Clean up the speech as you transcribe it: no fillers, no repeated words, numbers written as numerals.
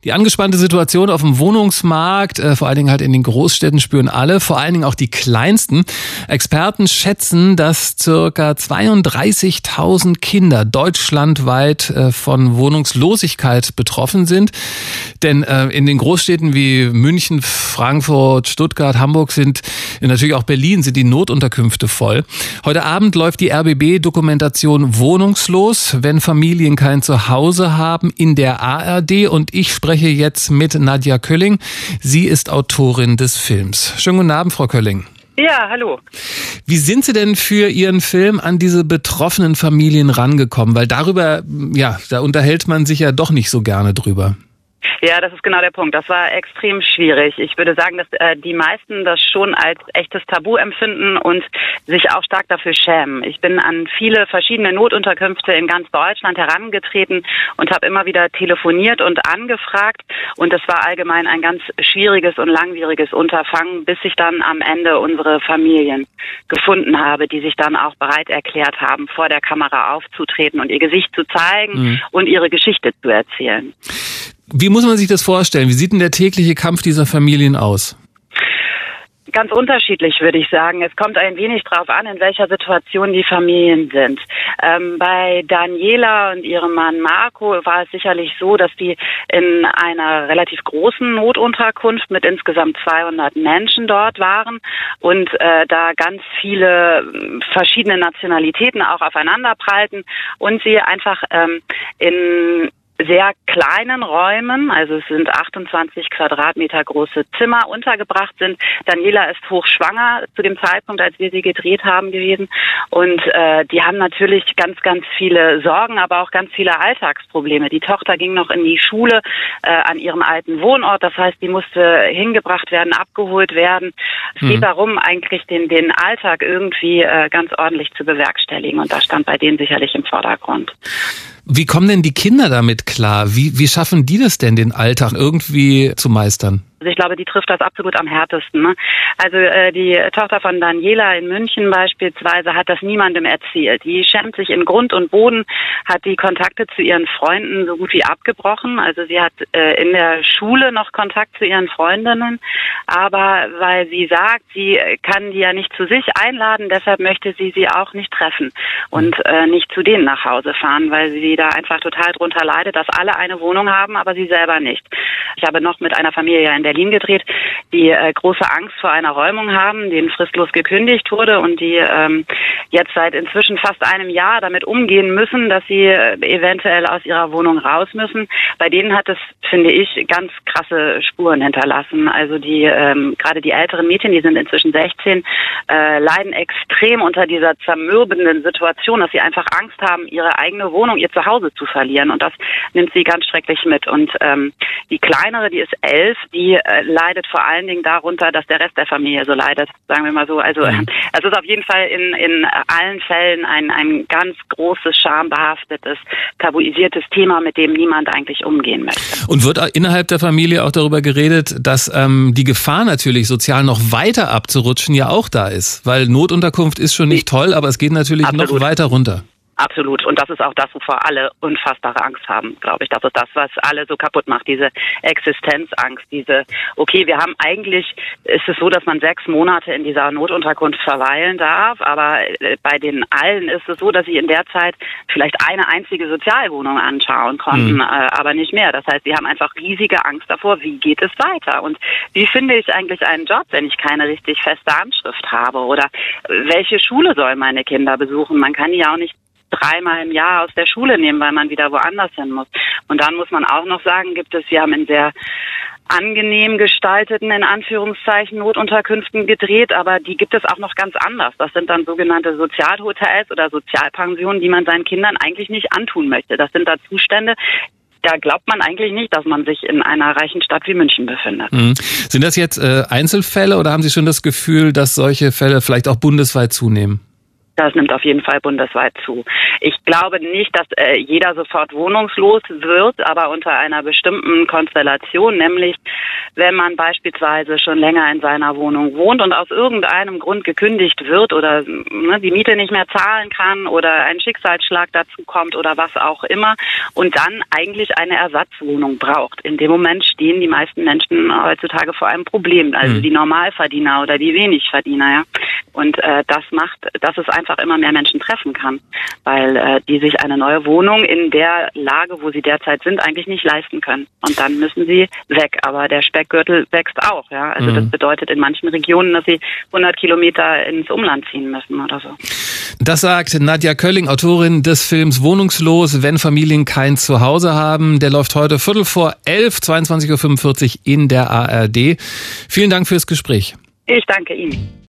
Die angespannte Situation auf dem Wohnungsmarkt, vor allen Dingen halt in den Großstädten, spüren alle, vor allen Dingen auch die Kleinsten. Experten schätzen, dass circa 32.000 Kinder deutschlandweit von Wohnungslosigkeit betroffen sind. Denn in den Großstädten wie München, Frankfurt, Stuttgart, Hamburg natürlich auch Berlin sind die Notunterkünfte voll. Heute Abend läuft die RBB-Dokumentation Wohnungslos, wenn Familien kein Zuhause haben, in der ARD, und ich spreche jetzt mit Nadja Kölling. Sie ist Autorin des Films. Schönen guten Abend, Frau Kölling. Ja, hallo. Wie sind Sie denn für Ihren Film an diese betroffenen Familien rangekommen? Weil da unterhält man sich ja doch nicht so gerne drüber. Ja, das ist genau der Punkt. Das war extrem schwierig. Ich würde sagen, dass die meisten das schon als echtes Tabu empfinden und sich auch stark dafür schämen. Ich bin an viele verschiedene Notunterkünfte in ganz Deutschland herangetreten und habe immer wieder telefoniert und angefragt. Und das war allgemein ein ganz schwieriges und langwieriges Unterfangen, bis ich dann am Ende unsere Familien gefunden habe, die sich dann auch bereit erklärt haben, vor der Kamera aufzutreten und ihr Gesicht zu zeigen und ihre Geschichte zu erzählen. Wie muss man sich das vorstellen? Wie sieht denn der tägliche Kampf dieser Familien aus? Ganz unterschiedlich, würde ich sagen. Es kommt ein wenig drauf an, in welcher Situation die Familien sind. Bei Daniela und ihrem Mann Marco war es sicherlich so, dass die in einer relativ großen Notunterkunft mit insgesamt 200 Menschen dort waren und da ganz viele verschiedene Nationalitäten auch aufeinander prallten und sie einfach in sehr kleinen Räumen, also es sind 28 Quadratmeter große Zimmer, untergebracht sind. Daniela ist hochschwanger zu dem Zeitpunkt, als wir sie gedreht haben gewesen. Und die haben natürlich ganz, ganz viele Sorgen, aber auch ganz viele Alltagsprobleme. Die Tochter ging noch in die Schule an ihrem alten Wohnort. Das heißt, die musste hingebracht werden, abgeholt werden. Es geht darum, eigentlich den Alltag irgendwie ganz ordentlich zu bewerkstelligen. Und das stand bei denen sicherlich im Vordergrund. Wie kommen denn die Kinder damit klar? Wie schaffen die das denn, den Alltag irgendwie zu meistern? Also ich glaube, die trifft das absolut am härtesten. Ne? Also die Tochter von Daniela in München beispielsweise hat das niemandem erzählt. Die schämt sich in Grund und Boden, hat die Kontakte zu ihren Freunden so gut wie abgebrochen. Also sie hat in der Schule noch Kontakt zu ihren Freundinnen, aber weil sie sagt, sie kann die ja nicht zu sich einladen, deshalb möchte sie auch nicht treffen und nicht zu denen nach Hause fahren, weil sie da einfach total drunter leidet, dass alle eine Wohnung haben, aber sie selber nicht. Ich habe noch mit einer Familie in Berlin gedreht, die große Angst vor einer Räumung haben, denen fristlos gekündigt wurde und die jetzt seit inzwischen fast einem Jahr damit umgehen müssen, dass sie eventuell aus ihrer Wohnung raus müssen. Bei denen hat es, finde ich, ganz krasse Spuren hinterlassen. Also die gerade die älteren Mädchen, die sind inzwischen 16, leiden extrem unter dieser zermürbenden Situation, dass sie einfach Angst haben, ihre eigene Wohnung, ihr Zuhause zu verlieren. Und das nimmt sie ganz schrecklich mit. Und die Kleinere, die ist 11, die leidet vor allen Dingen darunter, dass der Rest der Familie so leidet, sagen wir mal so. Also es ist auf jeden Fall in allen Fällen ein ganz großes, schambehaftetes, tabuisiertes Thema, mit dem niemand eigentlich umgehen möchte. Und wird innerhalb der Familie auch darüber geredet, dass die Gefahr natürlich sozial noch weiter abzurutschen ja auch da ist? Weil Notunterkunft ist schon nicht toll, aber es geht natürlich noch weiter runter. Absolut. Und das ist auch das, wovor alle unfassbare Angst haben, glaube ich. Das ist das, was alle so kaputt macht, diese Existenzangst, wir haben eigentlich, ist es so, dass man 6 Monate in dieser Notunterkunft verweilen darf, aber bei den allen ist es so, dass sie in der Zeit vielleicht eine einzige Sozialwohnung anschauen konnten, aber nicht mehr. Das heißt, sie haben einfach riesige Angst davor, wie geht es weiter? Und wie finde ich eigentlich einen Job, wenn ich keine richtig feste Anschrift habe? Oder welche Schule sollen meine Kinder besuchen? Man kann die ja auch nicht 3-mal im Jahr aus der Schule nehmen, weil man wieder woanders hin muss. Und dann muss man auch noch sagen, wir haben in sehr angenehm gestalteten, in Anführungszeichen, Notunterkünften gedreht, aber die gibt es auch noch ganz anders. Das sind dann sogenannte Sozialhotels oder Sozialpensionen, die man seinen Kindern eigentlich nicht antun möchte. Das sind da Zustände, da glaubt man eigentlich nicht, dass man sich in einer reichen Stadt wie München befindet. Sind das jetzt Einzelfälle oder haben Sie schon das Gefühl, dass solche Fälle vielleicht auch bundesweit zunehmen? Das nimmt auf jeden Fall bundesweit zu. Ich glaube nicht, dass jeder sofort wohnungslos wird, aber unter einer bestimmten Konstellation, nämlich wenn man beispielsweise schon länger in seiner Wohnung wohnt und aus irgendeinem Grund gekündigt wird oder die Miete nicht mehr zahlen kann oder ein Schicksalsschlag dazu kommt oder was auch immer und dann eigentlich eine Ersatzwohnung braucht. In dem Moment stehen die meisten Menschen heutzutage vor einem Problem, also die Normalverdiener oder die Wenigverdiener, ja. Und das macht, dass es einfach immer mehr Menschen treffen kann, weil die sich eine neue Wohnung in der Lage, wo sie derzeit sind, eigentlich nicht leisten können. Und dann müssen sie weg. Aber der Speckgürtel wächst auch, ja. Also das bedeutet in manchen Regionen, dass sie 100 Kilometer ins Umland ziehen müssen oder so. Das sagt Nadja Kölling, Autorin des Films Wohnungslos, wenn Familien kein Zuhause haben. Der läuft heute 11:15, 22:45 Uhr in der ARD. Vielen Dank fürs Gespräch. Ich danke Ihnen.